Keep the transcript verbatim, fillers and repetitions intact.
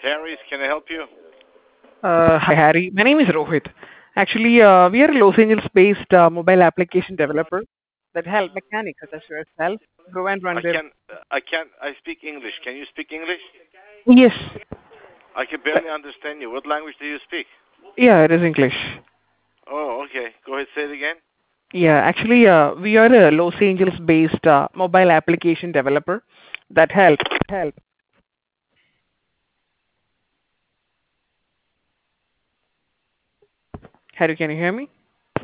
Harry's, can I help you? Uh, hi, Harry. My name is Rohit. Actually, uh, we are a Los Angeles-based uh, mobile application developer that help mechanics such as yourself grow and run I their. can I can't I speak English. Can you speak English? Yes. I can Uh, barely understand you. What language do you speak? yeah, it is English. Oh, okay. Go ahead, say it again. Yeah, actually, uh, we are a Los Angeles-based uh, mobile application developer that help. Help. Harry, can you hear me?